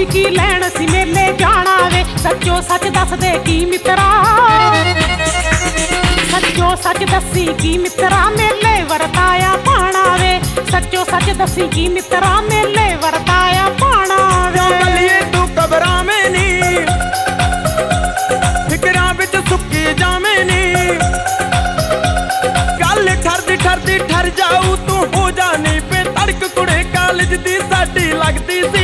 की लैन सी मेले जाना वे सच्चो सच दस दे की मित्रा सच्चो सच दसी की मित्रा मेले वरताया पाना वे सच्चो सच दसी की मित्रा मेले वरताया पाना वे गलिए तू कबरा में नी फिकरा विच सुक्की जावे नी गल ठरदी ठर जाऊ तू हो जानी पे तड़क कुड़े कालज दी साडी लगदी सी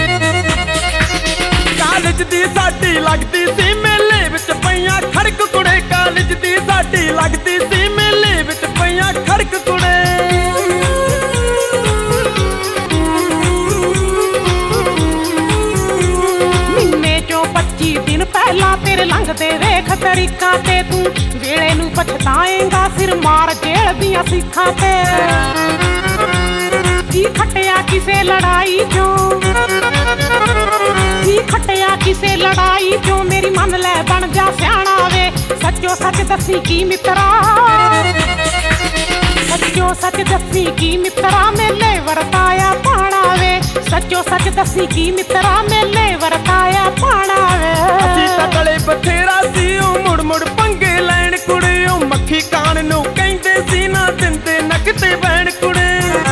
कालज दी साडी लगदी सी मेले विच पईयां खड़क कुड़े कालज दी साडी लगदी सी मेले विच पईयां खड़क कुड़े महीने चो 25 दिन पहला तेरे लंघदे वेख तरीका ते तू वेले नू पछताएगा सिर मार जेल दियां सिखां ते की खटिया किसे लड़ाई चो की खटिया किसे लड़ाई चो मेरी मन ले बन जा सियाणा वे सच्चो सच दसी की मित्रा सच्चो सच दसी की मित्रा मेले वरताया पाना वे सच्चो सच दसी की मित्रा मेले वरताया पाना वे असी तकले बथेरा सी ओ मुड़ मुड़ पंगे लैण कुड़े ओ मक्खी कान नू कहंदे सी ना दिंदे नकते बैण कुड़े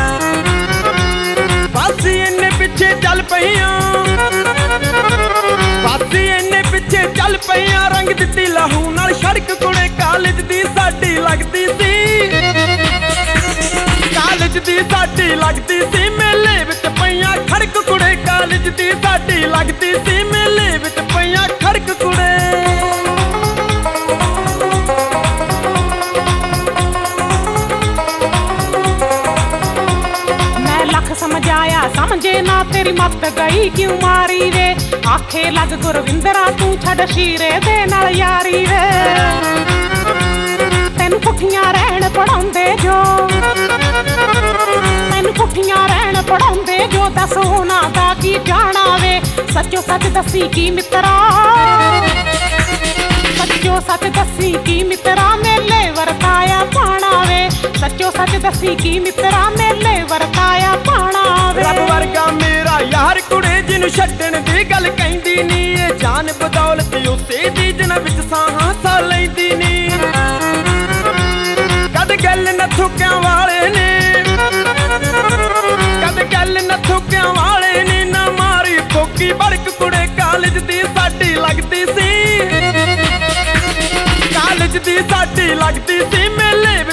बासी इन्ने पिछे चल पईयां बासी इन्ने पिछे चल पईयां रंग दित्ती लहू नाल सड़क कुड़े कालज दी साडी लगदी सी कालज दी साडी लगदी सी मेले विच पईयां खड़क कुड़े कालज दी साडी लगदी सी मेले विच पईयां खड़क कुड़े समझाया समझे ना तेरी मत गई क्यों मारी वे आखे लग गुरविंदरा तू छड़ शीरे दे नाल यारी वे तेनू पुठियां रहन पढ़ाउंदे जो तेनू पुठियां रहन पढ़ाउंदे जो दस होना दा की जाना वे सच्चो सच दसी की मित्रा सच्चो सच दसी की मित्रा मेले वरताया पाना वे सच्चो सच दसी की मित्रा मेले वरताया पाना वे रब वर्गा मेरा यार कुड़े जिन्नू छड्डण दी गल कहंदी नी ए जान बदौलत उसे दी जिन्ना विच साहां सा लैंदी नी कद गल न थुक्यां वाले ने कद गल न थुक्यां वाले ने ना मारी ठोकी बड़क कुड़े कालज दी साडी लगदी सी कालज दी साडी लगदी सी मेले